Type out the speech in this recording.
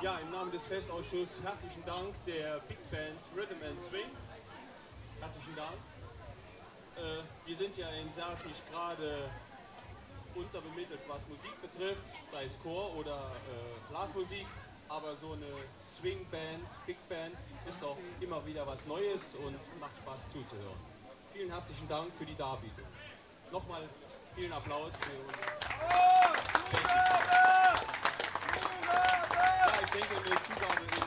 Ja, im Namen des Festausschusses herzlichen Dank der Big Band Rhythm and Swing. Herzlichen Dank. Wir sind ja in Sertich gerade unterbemittelt, was Musik betrifft, sei es Chor oder Blasmusik. Aber so eine Swing-Band, Big Band ist doch immer wieder was Neues und macht Spaß zuzuhören. Vielen herzlichen Dank für die Darbietung. Nochmal vielen Applaus für unsere. Ja, ich denke, eine Zugabe ist